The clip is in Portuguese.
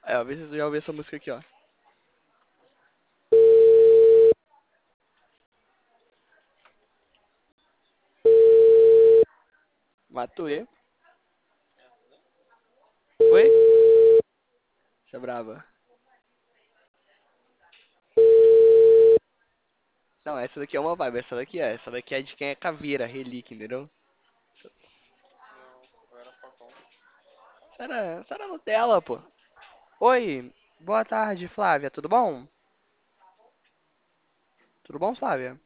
É, ó, vê se tu já ouviu essa música aqui, ó. Matuê. Oi? Essa é braba. Não, essa daqui é uma vibe, essa daqui é. Essa daqui é de quem é caveira, relíquia, entendeu? Essa era Nutella, pô. Oi, boa tarde, Flávia, tudo bom? Tudo bom, Flávia?